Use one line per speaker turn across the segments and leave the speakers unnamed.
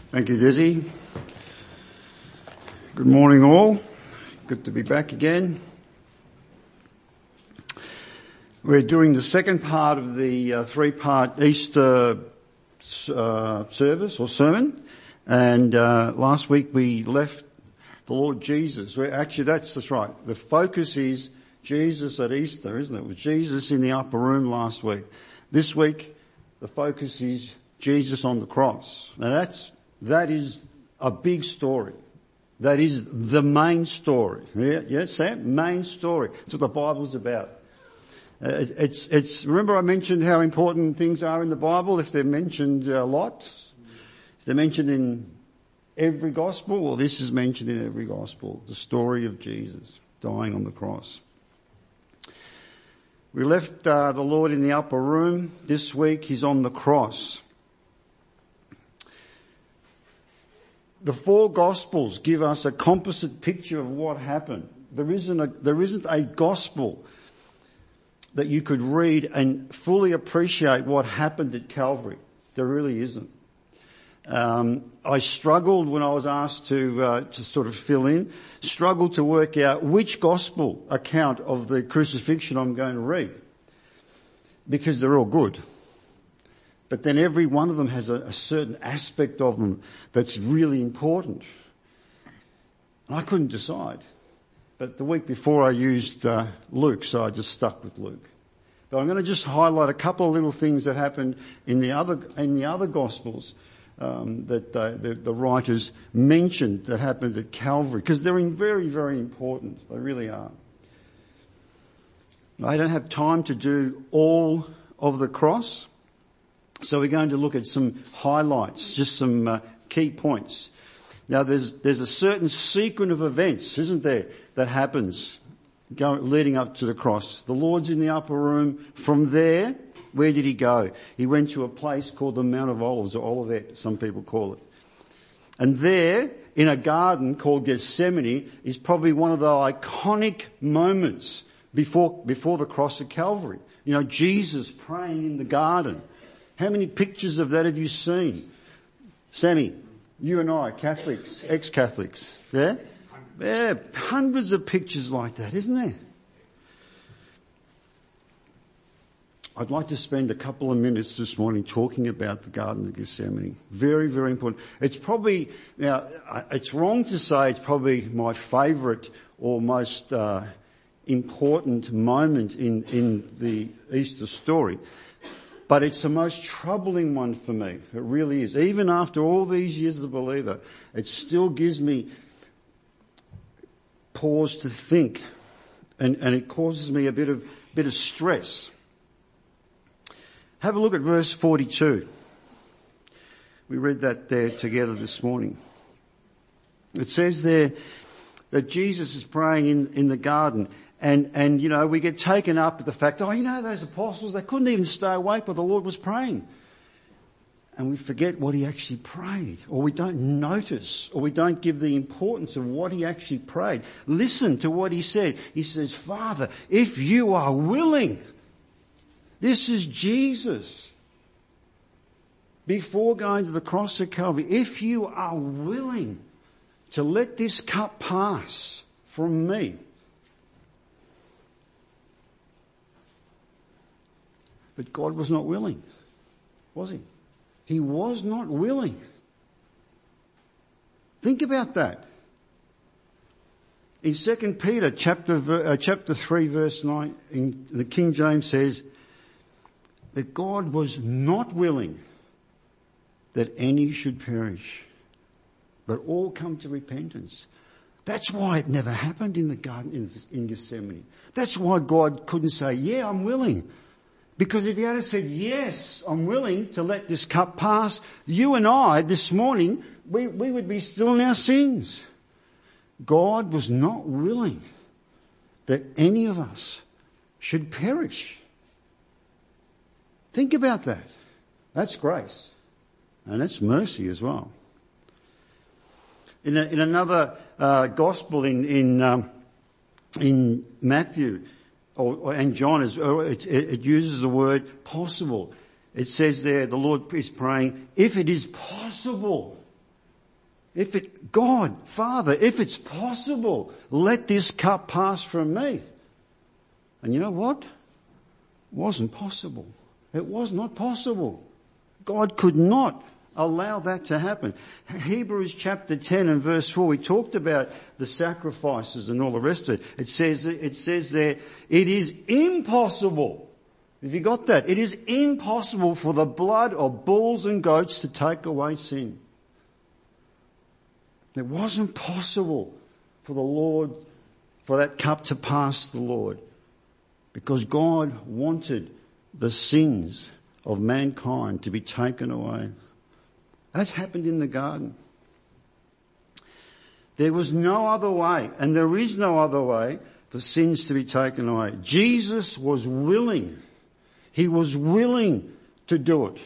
Thank you, Dizzy. Good morning, all. Good to be back again. We're doing the second part of the three-part Easter service or sermon. And last week we left the Lord Jesus. That's right. The focus is Jesus at Easter, isn't it? It was Jesus in the upper room last week. This week the focus is Jesus on the cross. Now that is a big story. That is the main story. Yeah, Sam? Main story. That's what the Bible's about. Remember I mentioned how important things are in the Bible if they're mentioned a lot? If they're mentioned in every gospel, well, this is mentioned in every gospel. The story of Jesus dying on the cross. We left the Lord in the upper room. This week He's on the cross. The four Gospels give us a composite picture of what happened. There isn't a Gospel that you could read and fully appreciate what happened at Calvary. There really isn't. I struggled when I was asked to sort of fill in, struggled to work out which Gospel account of the crucifixion I'm going to read. Because they're all good. But then every one of them has a certain aspect of them that's really important. And I couldn't decide. But the week before I used Luke, so I just stuck with Luke. But I'm going to just highlight a couple of little things that happened in the other Gospels that the writers mentioned that happened at Calvary, because they're very, very important. They really are. I don't have time to do all of the cross. So we're going to look at some highlights, just some key points. Now there's a certain sequence of events, isn't there, that happens leading up to the cross. The Lord's in the upper room. From there, where did He go? He went to a place called the Mount of Olives, or Olivet, some people call it. And there, in a garden called Gethsemane, is probably one of the iconic moments before the cross of Calvary. You know, Jesus praying in the garden. How many pictures of that have you seen? Sammy, you and I, Catholics, ex-Catholics, yeah? Yeah, hundreds of pictures like that, isn't there? I'd like to spend a couple of minutes this morning talking about the Garden of Gethsemane. Very, very important. It's probably, now, it's wrong to say it's probably my favourite or most important moment in the Easter story. But it's the most troubling one for me. It really is. Even after all these years as a believer, it still gives me pause to think. And it causes me a bit of stress. Have a look at verse 42. We read that there together this morning. It says there that Jesus is praying in the garden. And you know, we get taken up with the fact, those apostles, they couldn't even stay awake while the Lord was praying. And we forget what He actually prayed, or we don't notice, or we don't give the importance of what He actually prayed. Listen to what He said. He says, Father, if You are willing. This is Jesus. Before going to the cross of Calvary, if You are willing to let this cup pass from me. But God was not willing, was He? He was not willing. Think about that. In 2 Peter chapter 3 verse 9, in the King James says that God was not willing that any should perish, but all come to repentance. That's why it never happened in the garden in Gethsemane. That's why God couldn't say, yeah, I'm willing. Because if He had said, yes, I'm willing to let this cup pass, you and I this morning, we would be still in our sins. God was not willing that any of us should perish. Think about that. That's grace. And that's mercy as well. In another gospel in Matthew, and John, it uses the word possible. It says there, the Lord is praying, if it is possible, God, Father, if it's possible, let this cup pass from me. And you know what? It wasn't possible. It was not possible. God could not allow that to happen. Hebrews chapter 10 and verse 4, we talked about the sacrifices and all the rest of it. It says there, it is impossible. Have you got that? It is impossible for the blood of bulls and goats to take away sin. It wasn't possible for the Lord, for that cup to pass the Lord, because God wanted the sins of mankind to be taken away. That's happened in the garden. There was no other way, and there is no other way for sins to be taken away. Jesus was willing. He was willing to do it.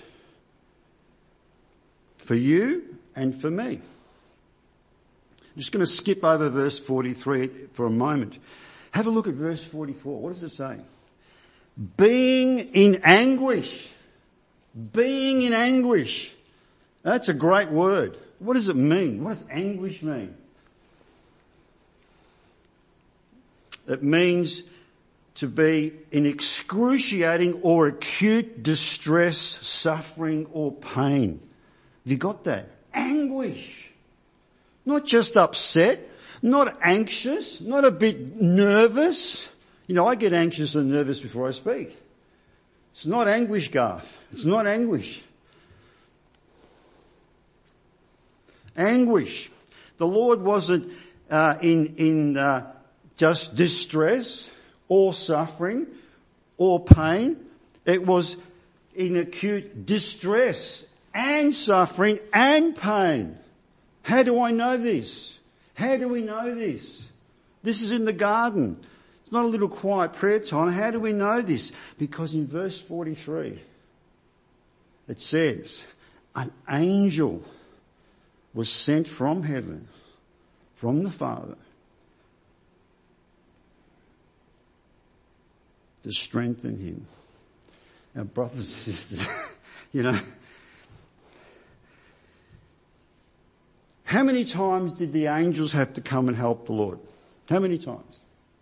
For you and for me. I'm just going to skip over verse 43 for a moment. Have a look at verse 44. What does it say? Being in anguish. Being in anguish. That's a great word. What does it mean? What does anguish mean? It means to be in excruciating or acute distress, suffering or pain. Have you got that? Anguish. Not just upset, not anxious, not a bit nervous. You know, I get anxious and nervous before I speak. It's not anguish, Garth. It's not anguish. Anguish. The Lord wasn't in just distress or suffering or pain. It was in acute distress and suffering and pain. How do I know this? How do we know this? This is in the garden. It's not a little quiet prayer time. How do we know this? Because in verse 43, it says, an angel was sent from heaven, from the Father, to strengthen him. Now, brothers and sisters, you know, how many times did the angels have to come and help the Lord? How many times?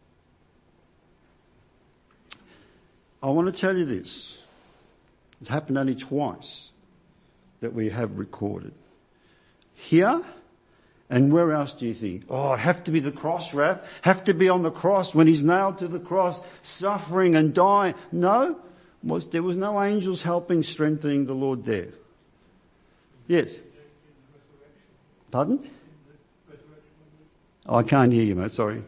I want to tell you this. It's happened only twice that we have recorded. Here, and where else do you think? Oh, it'd have to be the cross, Raph. Have to be on the cross when he's nailed to the cross, suffering and dying. No, there was no angels helping, strengthening the Lord there. Yes. Pardon? Oh, I can't hear you, mate. Sorry.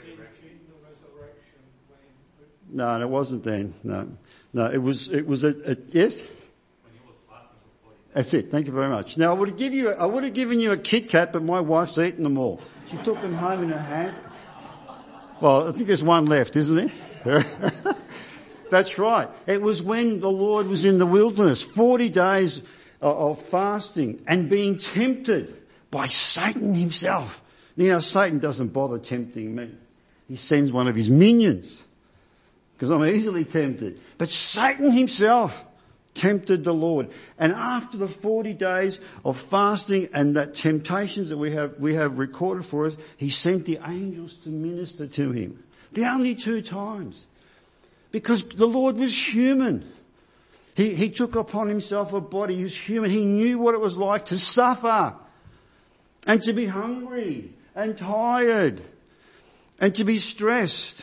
No, it wasn't then. No, it was yes? That's it. Thank you very much. Now, I would have given you a Kit Kat, but my wife's eaten them all. She took them home in her hand. Well, I think there's one left, isn't there? That's right. It was when the Lord was in the wilderness, 40 days of fasting and being tempted by Satan himself. You know, Satan doesn't bother tempting me. He sends one of his minions because I'm easily tempted. But Satan himself tempted the Lord. And after the 40 days of fasting and that temptations that we have recorded for us, he sent the angels to minister to him. The only 2 times. Because the Lord was human. He took upon himself a body. He was human. He knew what it was like to suffer and to be hungry and tired and to be stressed.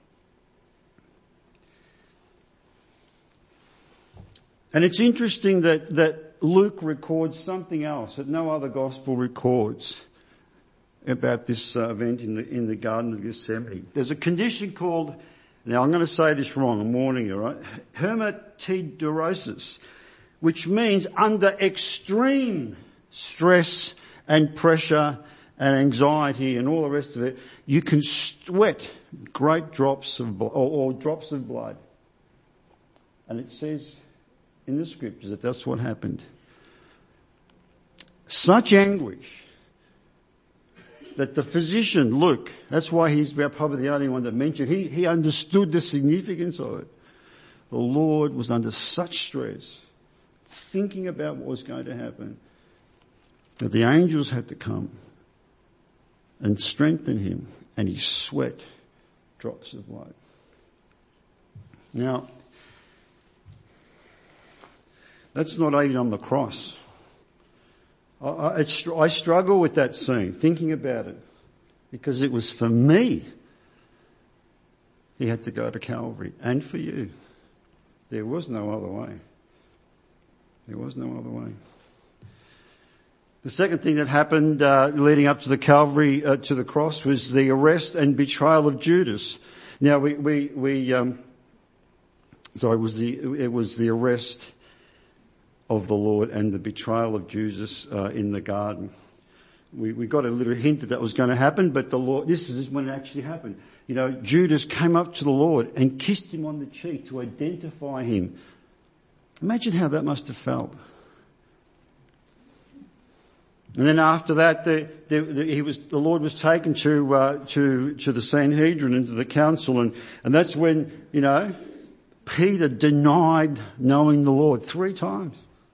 And it's interesting that Luke records something else that no other gospel records about this event in the Garden of Gethsemane. There's a condition called, now I'm going to say this wrong, I'm warning you, right? Hematidrosis, which means under extreme stress and pressure and anxiety and all the rest of it, you can sweat great drops of blood, or drops of blood. And it says in the scriptures that that's what happened. Such anguish that the physician, Luke, that's why he's probably the only one that mentioned, he understood the significance of it. The Lord was under such stress, thinking about what was going to happen. that the angels had to come and strengthen him, and he sweat drops of blood. Now, that's not even on the cross. I struggle with that scene, thinking about it, because it was for me. He had to go to Calvary, and for you. There was no other way. There was no other way. The second thing that happened leading up to the Calvary, to the cross, was the arrest and betrayal of Judas. Now it was the arrest of the Lord and the betrayal of Judas in the garden. We got a little hint that was going to happen, but the Lord, this is when it actually happened. You know, Judas came up to the Lord and kissed him on the cheek to identify him. Imagine how that must have felt. And then after that, the Lord was taken to the Sanhedrin and to the council, and that's when, you know, Peter denied knowing the Lord 3 times.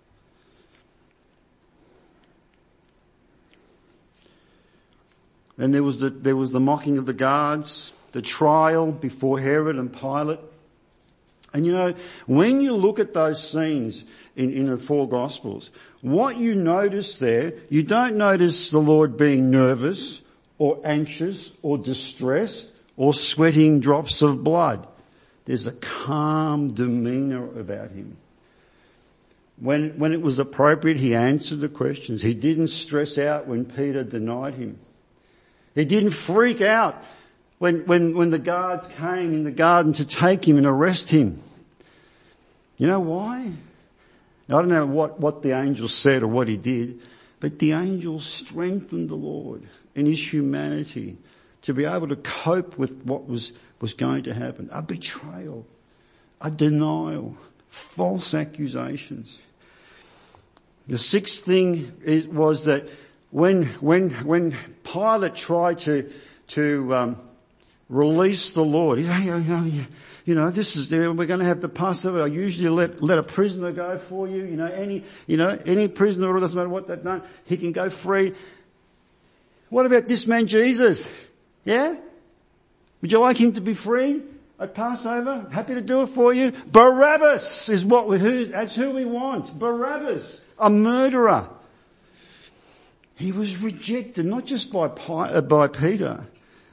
And there was the mocking of the guards, the trial before Herod and Pilate. And you know, when you look at those scenes in the 4 Gospels, what you notice there, you don't notice the Lord being nervous or anxious or distressed or sweating drops of blood. There's a calm demeanour about him. When it was appropriate, he answered the questions. He didn't stress out when Peter denied him. He didn't freak out when the guards came in the garden to take him and arrest him. You know why? I don't know what the angel said or what he did, but the angel strengthened the Lord in his humanity to be able to cope with what was going to happen. A betrayal, a denial, false accusations. The 6th thing was that when Pilate tried to release the Lord, you know, this is there. We're going to have the Passover. I usually let a prisoner go for you. Any prisoner, it doesn't matter what they've done, he can go free. What about this man Jesus? Yeah? Would you like him to be free at Passover? Happy to do it for you. Barabbas is that's who we want. Barabbas, a murderer. He was rejected not just by Peter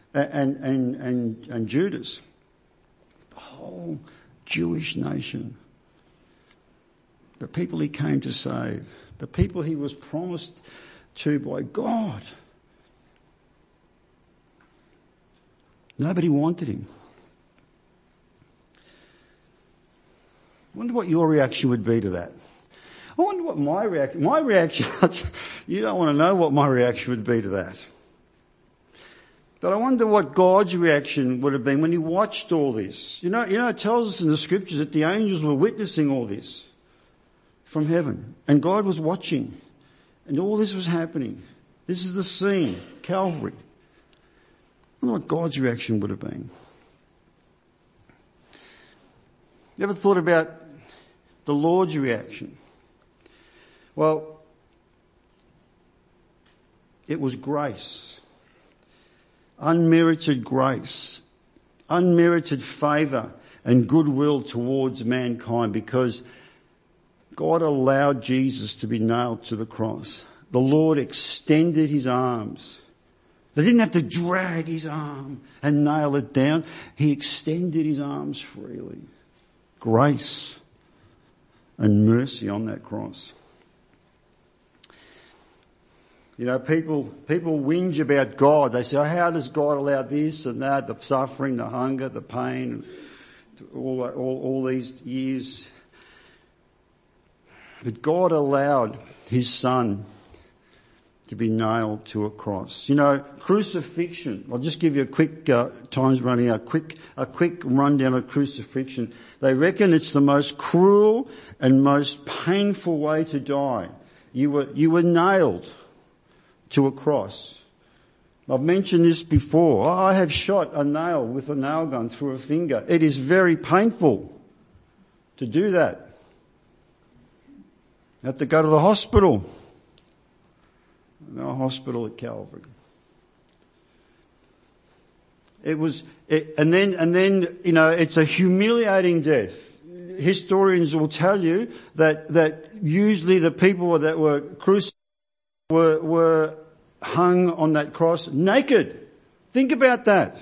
and Judas, the whole Jewish nation, the people he came to save, the people he was promised to by God. Nobody wanted him. I wonder what your reaction would be to that. I wonder what my reaction, you don't want to know what my reaction would be to that. But I wonder what God's reaction would have been when he watched all this. You know, it tells us in the scriptures that the angels were witnessing all this from heaven. And God was watching. And all this was happening. This is the scene, Calvary. I wonder what God's reaction would have been. You ever thought about the Lord's reaction? Well, it was grace. Unmerited grace. Unmerited favour and goodwill towards mankind, because God allowed Jesus to be nailed to the cross. The Lord extended his arms. They didn't have to drag his arm and nail it down. He extended his arms freely. Grace and mercy on that cross. You know, people whinge about God. They say, oh, how does God allow this and that, the suffering, the hunger, the pain, all these years? But God allowed his son to be nailed to a cross. You know, crucifixion. I'll just give you a quick, time's running out, a quick rundown of crucifixion. They reckon it's the most cruel and most painful way to die. You were nailed to a cross. I've mentioned this before. I have shot a nail with a nail gun through a finger. It is very painful to do that. You have to go to the hospital. No hospital at Calvary. And then, it's a humiliating death. Historians will tell you that usually the people that were crucified were hung on that cross naked. Think about that.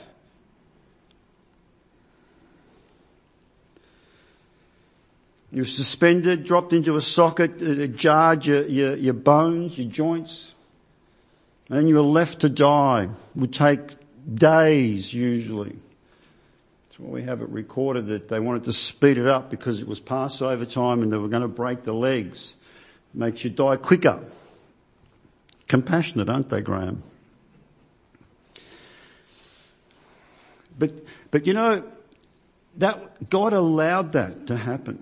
You're suspended, dropped into a socket, it jarred your bones, your joints, and you were left to die. It would take days usually. That's why we have it recorded that they wanted to speed it up because it was Passover time and they were going to break the legs. It makes you die quicker. Compassionate, aren't they, Graham? But that God allowed that to happen.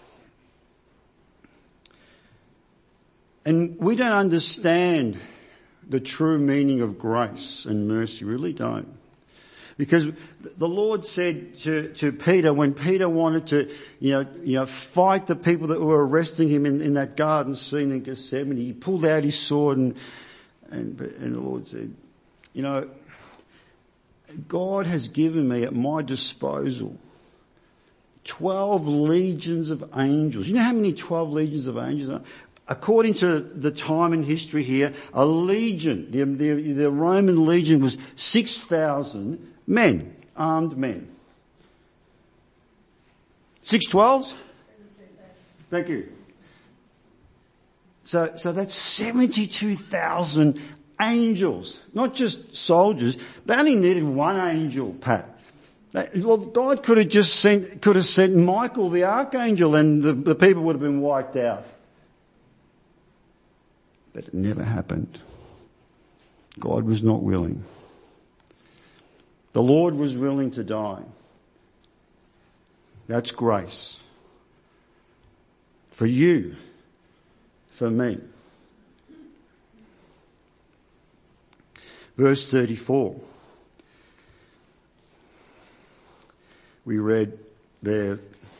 And we don't understand the true meaning of grace and mercy, really don't. Because the Lord said to Peter, when Peter wanted to, fight the people that were arresting him in that garden scene in Gethsemane, he pulled out his sword and the Lord said, God has given me at my disposal 12 legions of angels. You know how many 12 legions of angels are? According to the time in history here, a legion, the Roman legion was 6,000 men, armed men. 612s? Thank you. So that's 72,000 angels, not just soldiers. They only needed one angel, Pat. God could have sent Michael the archangel and the people would have been wiped out. But it never happened. God was not willing. The Lord was willing to die. That's grace. For you, for me. Verse 34. We read there,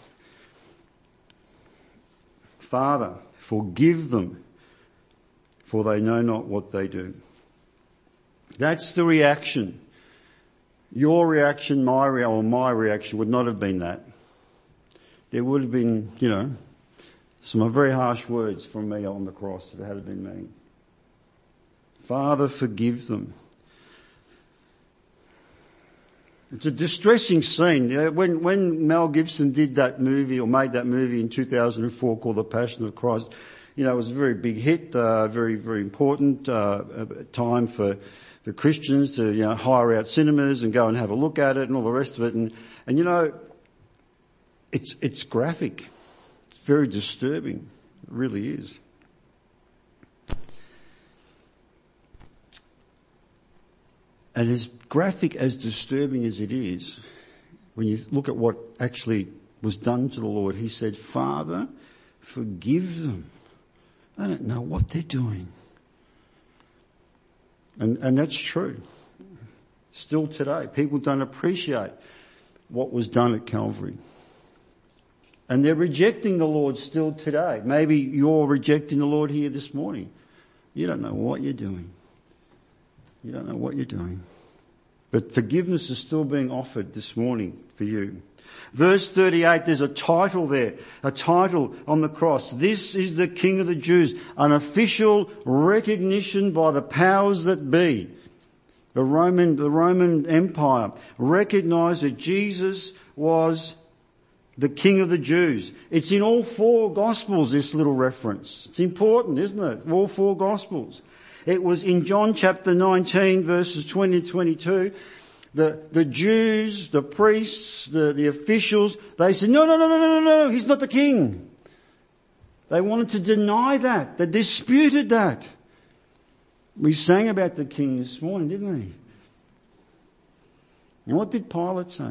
Father, forgive them, for they know not what they do. That's the reaction. Your reaction, my reaction would not have been that. There would have been, some very harsh words from me on the cross if it had been me. Father, forgive them. It's a distressing scene. When Mel Gibson did that movie or made that movie in 2004 called The Passion of Christ, it was a very big hit, very, very important time for Christians to, hire out cinemas and go and have a look at it and all the rest of it. And it's graphic. It's very disturbing. It really is. And as graphic, as disturbing as it is, when you look at what actually was done to the Lord, he said, Father, forgive them. They don't know what they're doing. And that's true. Still today, people don't appreciate what was done at Calvary. And they're rejecting the Lord still today. Maybe you're rejecting the Lord here this morning. You don't know what you're doing. You don't know what you're doing. But forgiveness is still being offered this morning for you. Verse 38, there's a title there, a title on the cross. This is the King of the Jews, an official recognition by the powers that be. The Roman Empire recognized that Jesus was the King of the Jews. It's in all four Gospels, this little reference. It's important, isn't it? All four Gospels. It was in John chapter 19 verses 20 and 22. The Jews, the priests, the officials, they said, no, he's not the king. They wanted to deny that. They disputed that. We sang about the king this morning, didn't we? And what did Pilate say?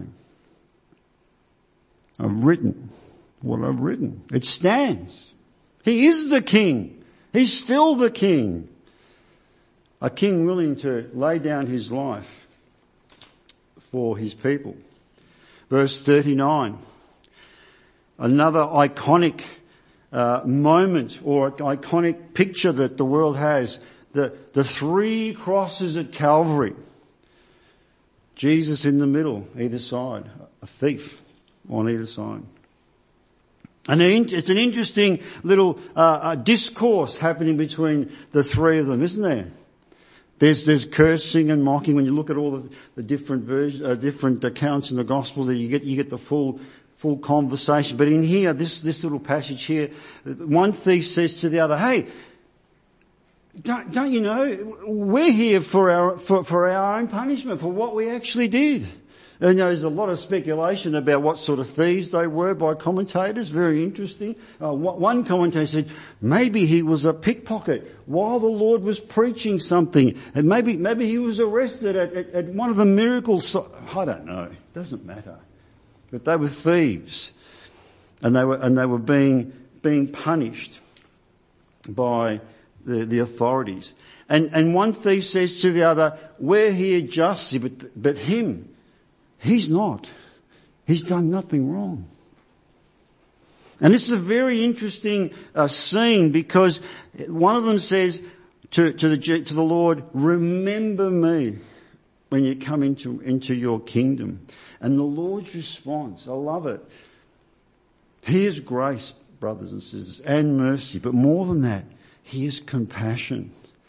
I've written what I've written. It stands. He is the king. He's still the king. A king willing to lay down his life for his people. Verse 39. Another iconic moment or iconic picture that the world has. the 3 crosses at Calvary. Jesus in the middle, either side. A thief on either side. And it's an interesting little discourse happening between the 3 of them, isn't there? There's cursing and mocking. When you look at all the different different accounts in the gospel, that you get the full conversation. But in here, this little passage here, one thief says to the other, "Hey, don't you know we're here for our own punishment, for what we actually did?" And there's a lot of speculation about what sort of thieves they were by commentators. Very interesting. One commentator said maybe he was a pickpocket while the Lord was preaching something, and maybe he was arrested at one of the miracles. I don't know. It doesn't matter. But they were thieves, and they were being punished by the authorities. And one thief says to the other, "We're here justly, but him. He's not. He's done nothing wrong." And this is a very interesting scene, because one of them says to the Lord, "Remember me when you come into your kingdom." And the Lord's response, I love it. He is grace, brothers and sisters, and mercy, but more than that, he is compassion.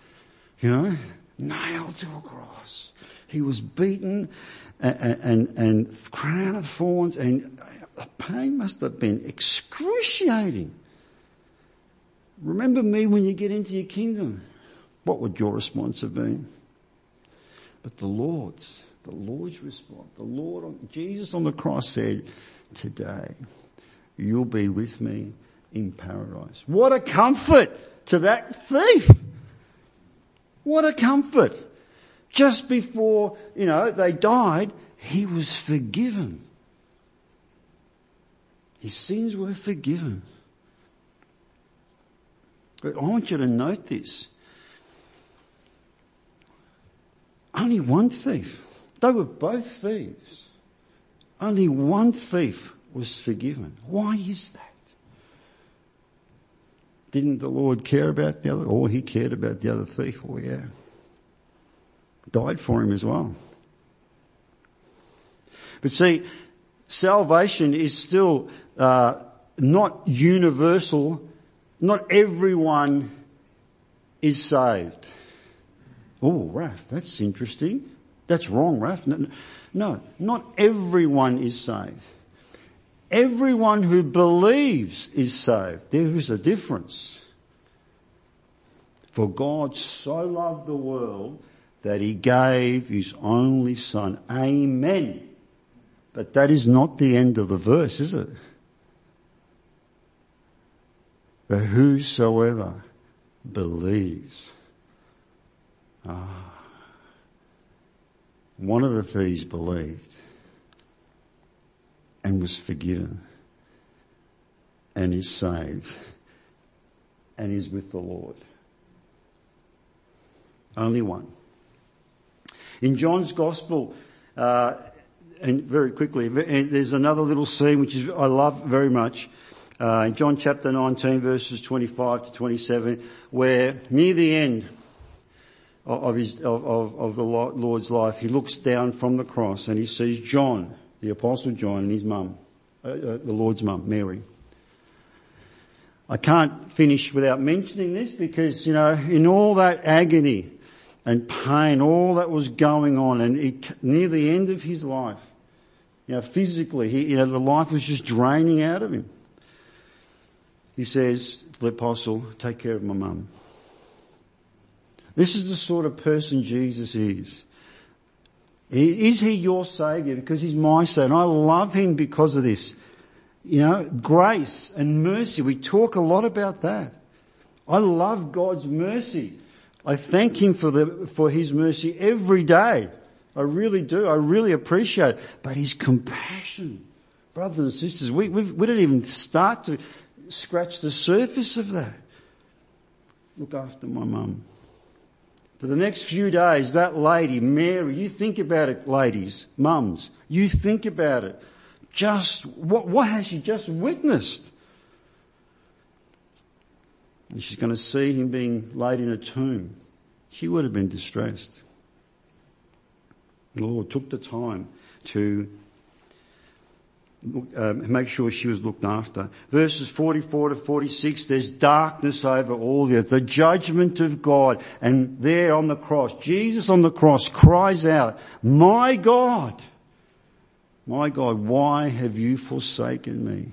Nailed to a cross. He was beaten and crown of thorns, and the pain must have been excruciating. Remember me when you get into your kingdom. What would your response have been? But the Lord's response, Jesus on the cross said, "Today you'll be with me in paradise." What a comfort to that thief. What a comfort. Just before, they died, he was forgiven. His sins were forgiven. But I want you to note this. Only one thief. They were both thieves. Only one thief was forgiven. Why is that? Didn't the Lord care about the other? Or he cared about the other thief? Oh yeah. Died for him as well. But see, salvation is still not universal. Not everyone is saved. Oh, Raph, that's interesting. That's wrong, Raph. No, not everyone is saved. Everyone who believes is saved. There is a difference. For God so loved the world that he gave his only Son. Amen. But that is not the end of the verse, is it? That whosoever believes. One of the thieves believed and was forgiven and is saved and is with the Lord. Only one. In John's Gospel, and very quickly, there's another little scene which I love very much. In John chapter 19, verses 25 to 27, where near the end of the Lord's life, he looks down from the cross and he sees John, the Apostle John, and his mum, the Lord's mum, Mary. I can't finish without mentioning this because, in all that agony and pain, all that was going on, and near the end of his life, physically, the life was just draining out of him. He says to the apostle, "Take care of my mum." This is the sort of person Jesus is. Is he your saviour? Because he's my saviour. And I love him because of this. Grace and mercy. We talk a lot about that. I love God's mercy. I thank him for his mercy every day. I really do. I really appreciate it. But his compassion, brothers and sisters, we don't even start to scratch the surface of that. Look after my mum. For the next few days, that lady, Mary, you think about it, ladies, mums, you think about it. Just, what has she just witnessed? And she's going to see him being laid in a tomb. she would have been distressed. The Lord took the time to make sure she was looked after. Verses 44 to 46, there's darkness over all the earth, the judgment of God. And there on the cross, Jesus on the cross cries out, my God, why have you forsaken me?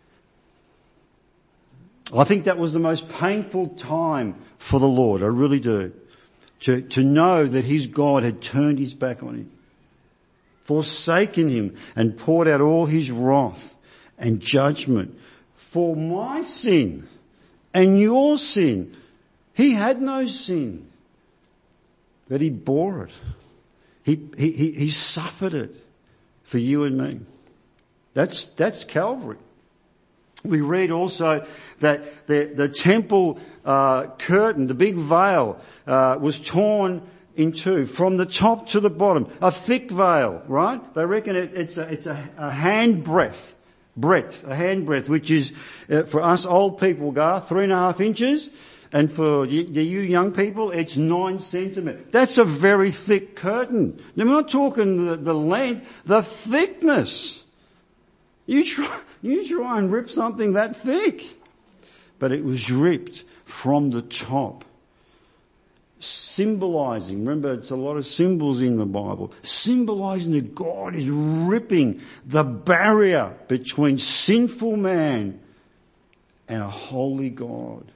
I think that was the most painful time for the Lord. I really do. To know that his God had turned his back on him, forsaken him, and poured out all his wrath and judgment for my sin and your sin. He had no sin, but he bore it. He suffered it for you and me. That's Calvary. We read also that the temple curtain, the big veil, was torn in two from the top to the bottom. A thick veil, right? They reckon it's a hand breadth, which is for us old people, 3.5 inches, and for you young people, it's 9 centimeters. That's a very thick curtain. Now we're not talking the length, the thickness. You try and rip something that thick. But it was ripped from the top. Symbolizing, remember it's a lot of symbols in the Bible, symbolizing that God is ripping the barrier between sinful man and a holy God.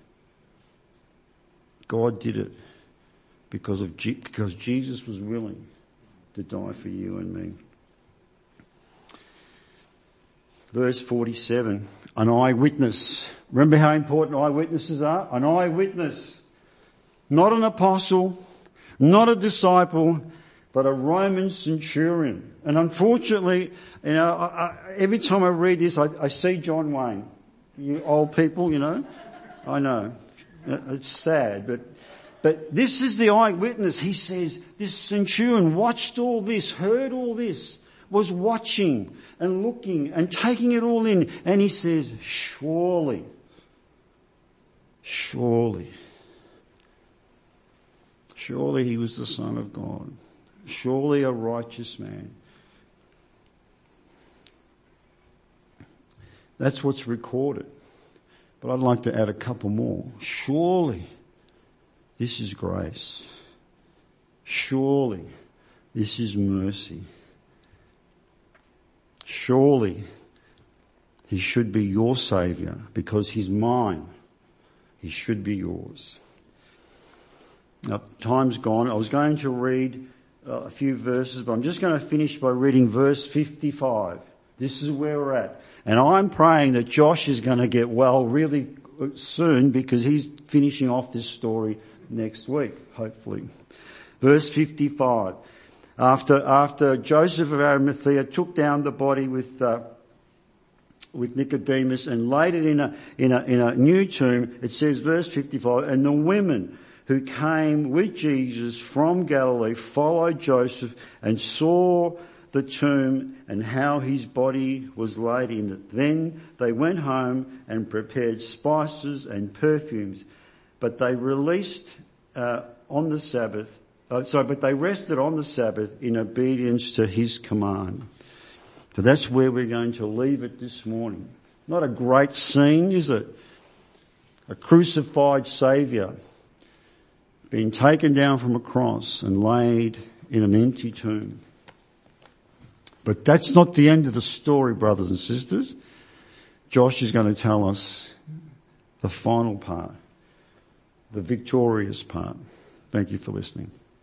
God did it because Jesus was willing to die for you and me. Verse 47, an eyewitness. Remember how important eyewitnesses are? An eyewitness. Not an apostle, not a disciple, but a Roman centurion. And unfortunately, every time I read this, I see John Wayne. You old people, I know. It's sad, but this is the eyewitness. He says, this centurion watched all this, heard all this, was watching and looking and taking it all in. And he says, surely, he was the Son of God. Surely a righteous man. That's what's recorded. But I'd like to add a couple more. Surely this is grace. Surely this is mercy. Surely he should be your Saviour because he's mine. He should be yours. Now, time's gone. I was going to read a few verses, but I'm just going to finish by reading verse 55. This is where we're at. And I'm praying that Josh is going to get well really soon because he's finishing off this story next week, hopefully. Verse 55. After Joseph of Arimathea took down the body with Nicodemus and laid it in a new tomb, it says, verse 55, and the women who came with Jesus from Galilee followed Joseph and saw the tomb and how his body was laid in it. Then they went home and prepared spices and perfumes, but they rested on the Sabbath in obedience to his command. So that's where we're going to leave it this morning. Not a great scene, is it? A crucified Saviour being taken down from a cross and laid in an empty tomb. But that's not the end of the story, brothers and sisters. Josh is going to tell us the final part, the victorious part. Thank you for listening.